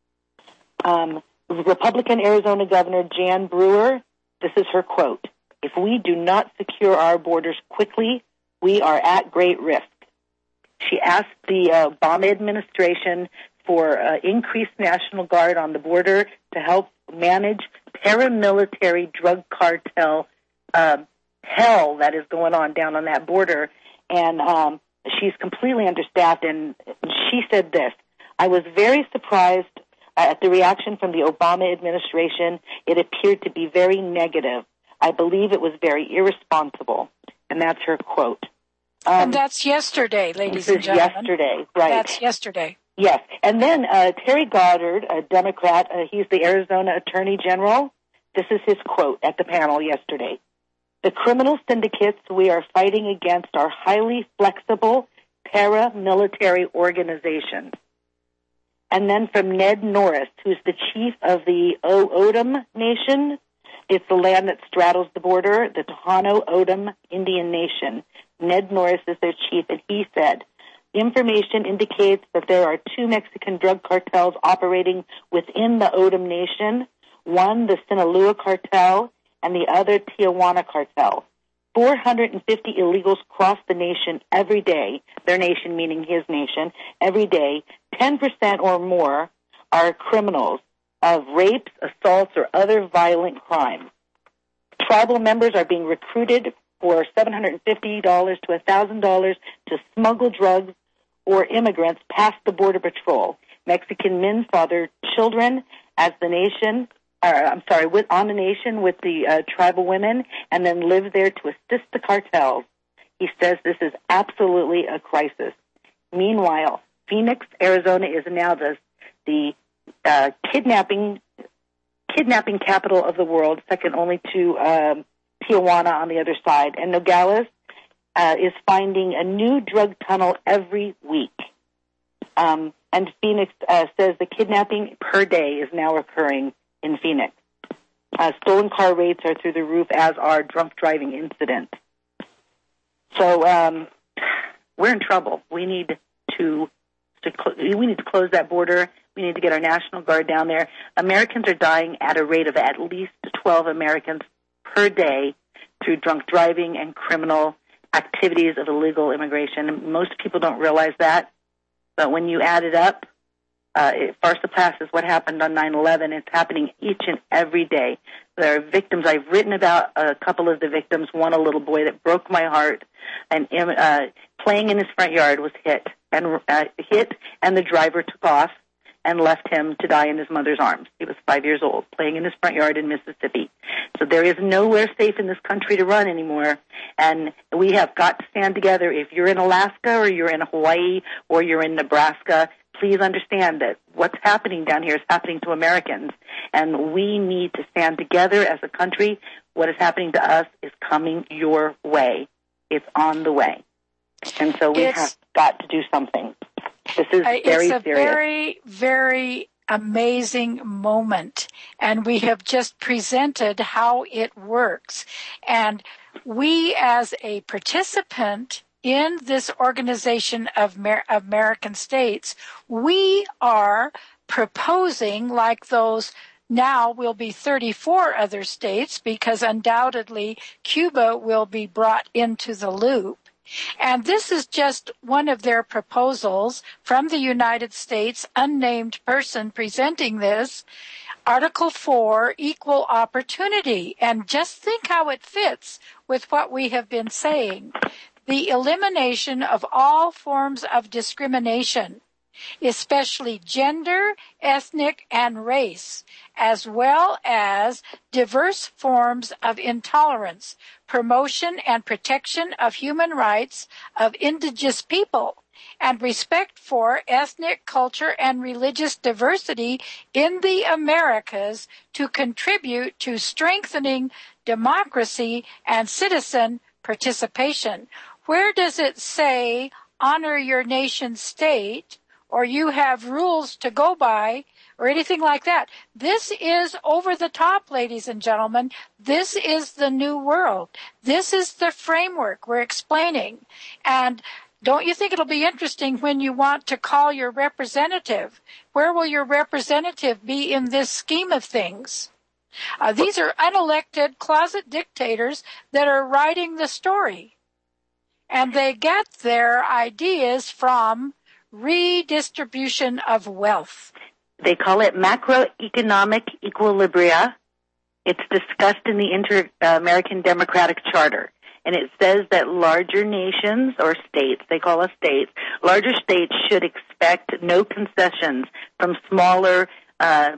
Um, Republican Arizona Governor Jan Brewer, this is her quote, "If we do not secure our borders quickly, we are at great risk." She asked the uh, Obama administration for uh, increased National Guard on the border to help manage paramilitary drug cartel uh, hell that is going on down on that border. And um, she's completely understaffed. And she said this, "I was very surprised at the reaction from the Obama administration. It appeared to be very negative. I believe it was very irresponsible." And that's her quote. Um, and that's yesterday, ladies and gentlemen. Yesterday, right. That's yesterday. Yes. And then uh, Terry Goddard, a Democrat, uh, he's the Arizona Attorney General. This is his quote at the panel yesterday. "The criminal syndicates we are fighting against are highly flexible paramilitary organizations." And then from Ned Norris, who's the chief of the O-Odom Nation. It's the land that straddles the border, the Tohono O'odham Indian Nation. Ned Norris is their chief, and he said, "Information indicates that there are two Mexican drug cartels operating within the O'odham Nation, one the Sinaloa cartel and the other Tijuana cartel. four hundred fifty illegals cross the nation every day, their nation meaning his nation, every day. ten percent or more are criminals of rapes, assaults, or other violent crimes. Tribal members are being recruited for seven hundred fifty dollars to one thousand dollars to smuggle drugs or immigrants past the Border Patrol. Mexican men father children as the nation, or, I'm sorry, with, on the nation with the uh, tribal women, and then live there to assist the cartels. He says this is absolutely a crisis. Meanwhile, Phoenix, Arizona is now the, the uh, kidnapping kidnapping capital of the world, second only to um, Tijuana on the other side. And Nogales uh, is finding a new drug tunnel every week. Um, and Phoenix uh, says the kidnapping per day is now occurring in Phoenix. Uh, stolen car rates are through the roof, as are drunk driving incidents. So um, we're in trouble. We need to, to cl- we need to close that border. We need to get our National Guard down there. Americans are dying at a rate of at least twelve Americans per day through drunk driving and criminal activities of illegal immigration. Most people don't realize that, but when you add it up, uh, it far surpasses what happened on nine eleven. It's happening each and every day. There are victims. I've written about a couple of the victims. One, a little boy that broke my heart, and uh, playing in his front yard was hit and uh, hit, and the driver took off and left him to die in his mother's arms. He was five years old, playing in his front yard in Mississippi. So there is nowhere safe in this country to run anymore, and we have got to stand together. If you're in Alaska or you're in Hawaii or you're in Nebraska, please understand that what's happening down here is happening to Americans, and we need to stand together as a country. What is happening to us is coming your way. It's on the way. And so we it's, have got to do something. This is very It's a serious. very, very amazing moment, and we have just presented how it works. And we, as a participant in this organization of Amer- American states, we are proposing, like those now will be thirty-four other states, because undoubtedly Cuba will be brought into the loop. And this is just one of their proposals from the United States, unnamed person presenting this. Article four, equal opportunity. And just think how it fits with what we have been saying. The elimination of all forms of discrimination, especially gender, ethnic, and race, as well as diverse forms of intolerance, promotion and protection of human rights of indigenous people, and respect for ethnic, culture, and religious diversity in the Americas to contribute to strengthening democracy and citizen participation. Where does it say honor your nation state, or you have rules to go by, or anything like that? This is over the top, ladies and gentlemen. This is the new world. This is the framework we're explaining. And don't you think it'll be interesting when you want to call your representative? Where will your representative be in this scheme of things? Uh, these are unelected closet dictators that are writing the story. And they get their ideas from redistribution of wealth. They call it macroeconomic equilibria. It's discussed in the Inter-American Democratic Charter. And it says that larger nations or states, they call us states, larger states should expect no concessions from smaller uh,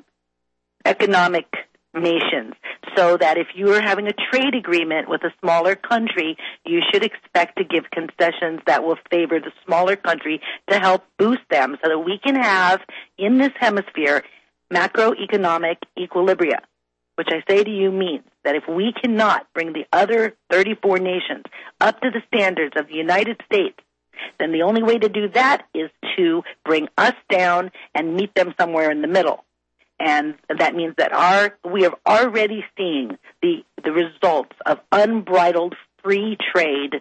economic nations. So that if you are having a trade agreement with a smaller country, you should expect to give concessions that will favor the smaller country to help boost them, so that we can have in this hemisphere macroeconomic equilibria, which I say to you means that if we cannot bring the other thirty-four nations up to the standards of the United States, then the only way to do that is to bring us down and meet them somewhere in the middle. And that means that our we are already seeing the, the results of unbridled free trade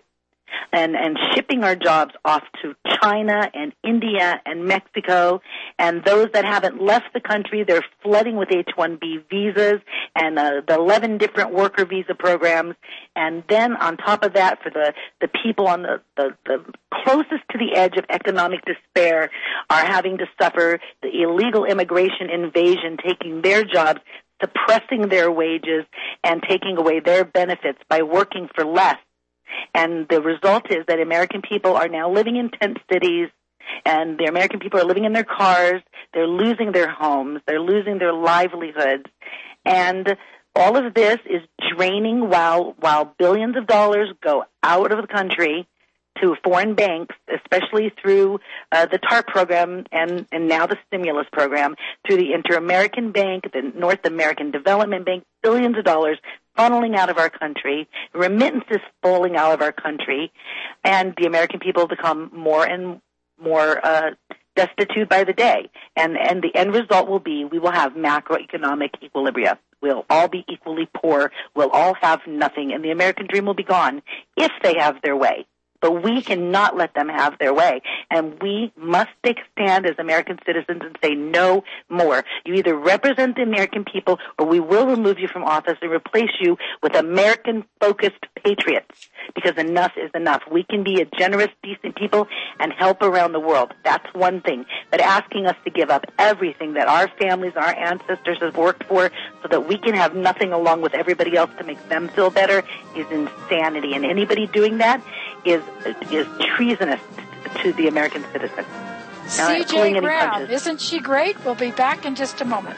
and, and shipping our jobs off to China and India and Mexico. And those that haven't left the country, they're flooding with H one B visas and uh, the eleven different worker visa programs. And then on top of that, for the, the people on the, the, the closest to the edge of economic despair are having to suffer the illegal immigration invasion, taking their jobs, suppressing their wages, and taking away their benefits by working for less. And the result is that American people are now living in tent cities, and the American people are living in their cars. They're losing their homes. They're losing their livelihoods. And all of this is draining while while billions of dollars go out of the country to foreign banks, especially through uh, the TARP program and, and now the stimulus program, through the Inter-American Bank, the North American Development Bank, billions of dollars funneling out of our country, remittances falling out of our country, and the American people become more and more uh, destitute by the day. And, and the end result will be we will have macroeconomic equilibria. We'll all be equally poor. We'll all have nothing, and the American dream will be gone if they have their way. But we cannot let them have their way. And we must take a stand as American citizens and say no more. You either represent the American people or we will remove you from office and replace you with American-focused patriots, because enough is enough. We can be a generous, decent people and help around the world. That's one thing. But asking us to give up everything that our families, our ancestors have worked for so that we can have nothing along with everybody else to make them feel better is insanity. And anybody doing that is is treasonous to the American citizen. C J Brown, isn't she great? We'll be back in just a moment.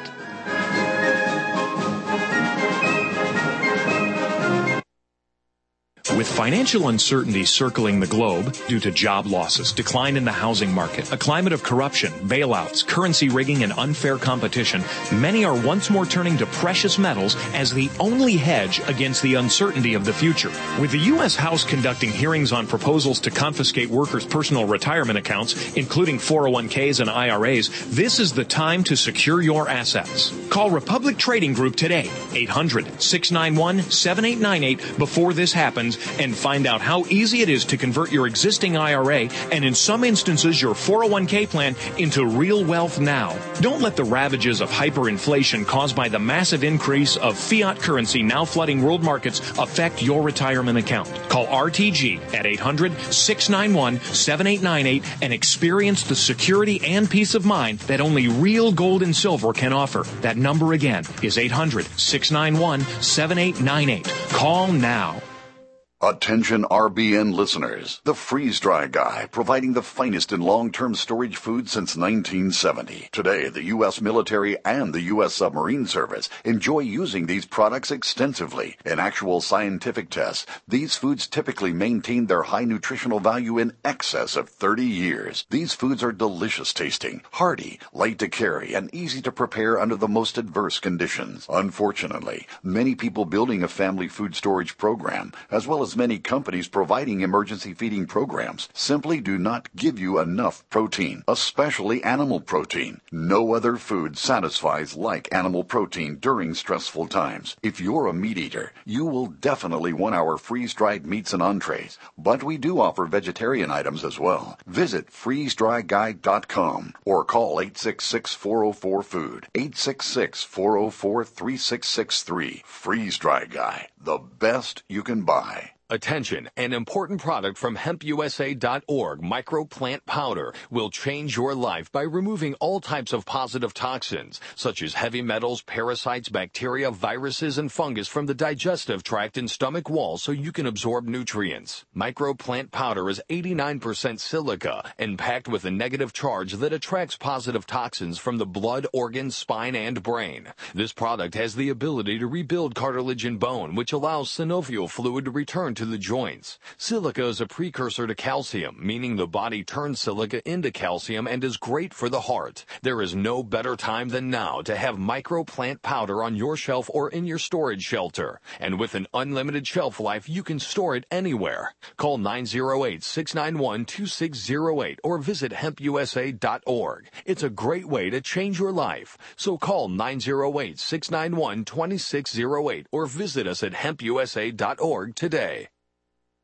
With financial uncertainty circling the globe due to job losses, decline in the housing market, a climate of corruption, bailouts, currency rigging, and unfair competition, many are once more turning to precious metals as the only hedge against the uncertainty of the future. With the U S House conducting hearings on proposals to confiscate workers' personal retirement accounts, including four oh one k's and I R A's, this is the time to secure your assets. Call Republic Trading Group today, eight hundred, six nine one, seven eight nine eight, before this happens, and find out how easy it is to convert your existing I R A and, in some instances, your four oh one k plan into real wealth now. Don't let the ravages of hyperinflation caused by the massive increase of fiat currency now flooding world markets affect your retirement account. Call R T G at eight hundred, six nine one, seven eight nine eight and experience the security and peace of mind that only real gold and silver can offer. That number again is eight hundred, six nine one, seven eight nine eight. Call now. Attention R B N listeners. The Freeze Dry Guy, providing the finest in long-term storage food since nineteen seventy. Today, the U S military and the U S submarine service enjoy using these products extensively. In actual scientific tests, these foods typically maintain their high nutritional value in excess of thirty years. These foods are delicious tasting, hearty, light to carry, and easy to prepare under the most adverse conditions. Unfortunately, many people building a family food storage program, as well as many companies providing emergency feeding programs, simply do not give you enough protein, especially animal protein. No other food satisfies like animal protein during stressful times. If you're a meat eater, you will definitely want our freeze-dried meats and entrees, but we do offer vegetarian items as well. Visit freeze dry guy dot com or call eight six six, four oh four, food, eight six six, four oh four, three six six three. Freeze Dry Guy, the best you can buy. Attention, an important product from hemp U S A dot org, microplant powder, will change your life by removing all types of positive toxins, such as heavy metals, parasites, bacteria, viruses, and fungus from the digestive tract and stomach wall so you can absorb nutrients. Microplant powder is eighty-nine percent silica and packed with a negative charge that attracts positive toxins from the blood, organs, spine, and brain. This product has the ability to rebuild cartilage and bone, which allows synovial fluid to return to the joints. Silica is a precursor to calcium, meaning the body turns silica into calcium and is great for the heart. There is no better time than now to have microplant powder on your shelf or in your storage shelter. And with an unlimited shelf life, you can store it anywhere. Call nine oh eight, six nine one, two six oh eight or visit hemp U S A dot org. It's a great way to change your life. So call nine oh eight, six nine one, two six oh eight or visit us at hemp U S A dot org today.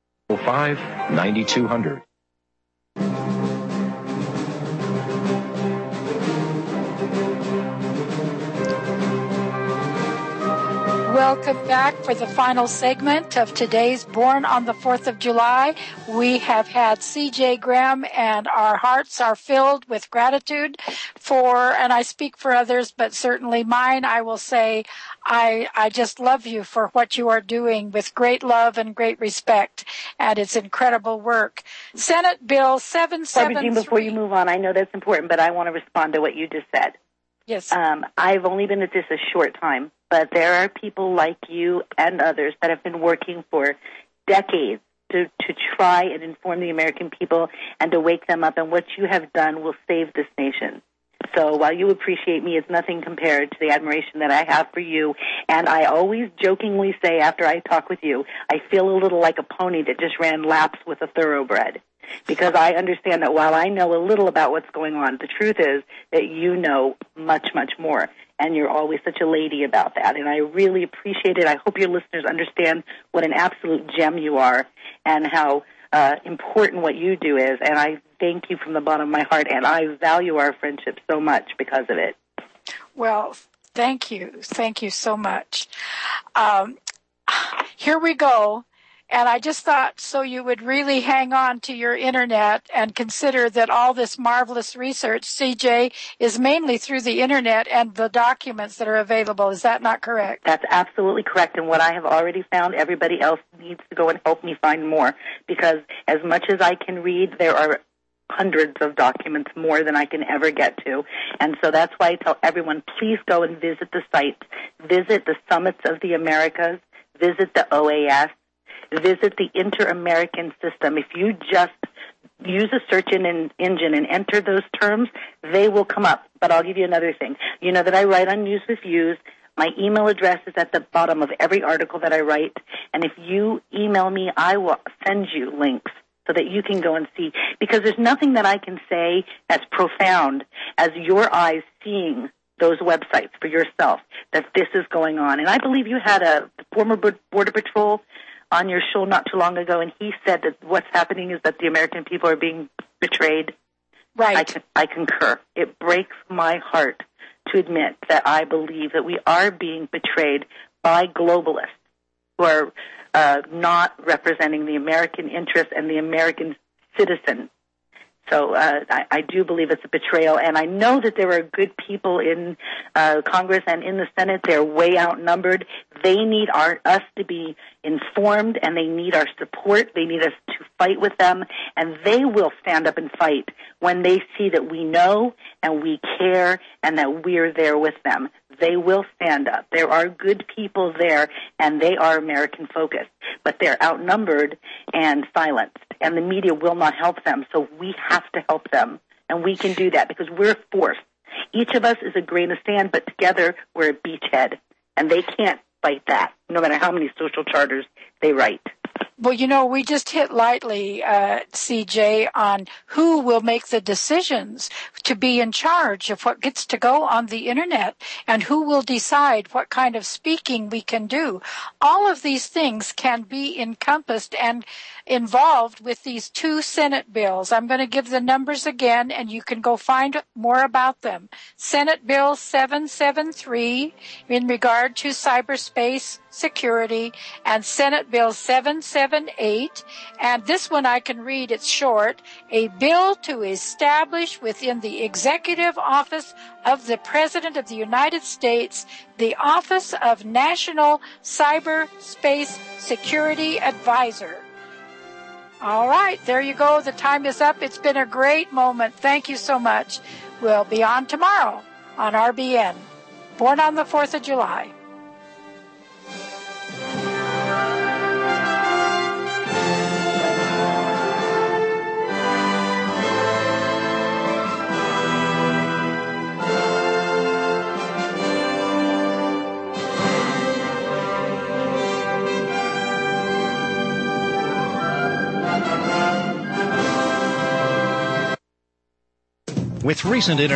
five, nine two hundred. Welcome back for the final segment of today's Born on the fourth of July. We have had C J Graham, and our hearts are filled with gratitude for, and I speak for others, but certainly mine, I will say, I, I just love you for what you are doing with great love and great respect, and it's incredible work. Senate Bill seven seven three. Barbara Jean, before you move on, I know that's important, but I want to respond to what you just said. Yes. Um, I've only been at this a short time, but there are people like you and others that have been working for decades to, to try and inform the American people and to wake them up, and what you have done will save this nation. So while you appreciate me, it's nothing compared to the admiration that I have for you. And I always jokingly say after I talk with you, I feel a little like a pony that just ran laps with a thoroughbred. Because I understand that while I know a little about what's going on, the truth is that you know much, much more. And you're always such a lady about that. And I really appreciate it. I hope your listeners understand what an absolute gem you are and how uh, important what you do is. And I thank you from the bottom of my heart. And I value our friendship so much because of it. Well, thank you. Thank you so much. Um, here we go. And I just thought so you would really hang on to your internet and consider that all this marvelous research, C J, is mainly through the internet and the documents that are available. Is that not correct? That's absolutely correct. And what I have already found, everybody else needs to go and help me find more. Because as much as I can read, there are hundreds of documents more than I can ever get to. And so that's why I tell everyone, please go and visit the sites. Visit the Summits of the Americas. Visit the O A S. Visit the Inter-American System. If you just use a search engine and enter those terms, they will come up. But I'll give you another thing. You know that I write on News with Views. My email address is at the bottom of every article that I write. And if you email me, I will send you links so that you can go and see. Because there's nothing that I can say as profound as your eyes seeing those websites for yourself, that this is going on. And I believe you had a former Border Patrol on your show not too long ago, and he said that what's happening is that the American people are being betrayed. Right. I, con- I concur. It breaks my heart to admit that I believe that we are being betrayed by globalists who are uh, not representing the American interest and the American citizen. So uh, I, I do believe it's a betrayal, and I know that there are good people in uh, Congress and in the Senate. They're way outnumbered. They need our, us to be informed, and they need our support. They need us to fight with them, and they will stand up and fight when they see that we know and we care and that we're there with them. They will stand up. There are good people there, and they are American-focused, but they're outnumbered and silenced, and the media will not help them, so we have to help them, and we can do that because we're a force. Each of us is a grain of sand, but together we're a beachhead, and they can't fight that, no matter how many social charters they write. Well, you know, we just hit lightly, uh, C J, on who will make the decisions to be in charge of what gets to go on the Internet and who will decide what kind of speaking we can do. All of these things can be encompassed and involved with these two Senate bills. I'm going to give the numbers again, and you can go find more about them. Senate Bill seven seven three in regard to cyberspace security, and Senate Bill seven seven eight, and this one I can read, it's short, a bill to establish within the Executive Office of the President of the United States the Office of National Cyberspace Security Advisor. All right, there you go. The time is up. It's been a great moment. Thank you so much. We'll be on tomorrow on R B N, Born on the fourth of July. With recent internet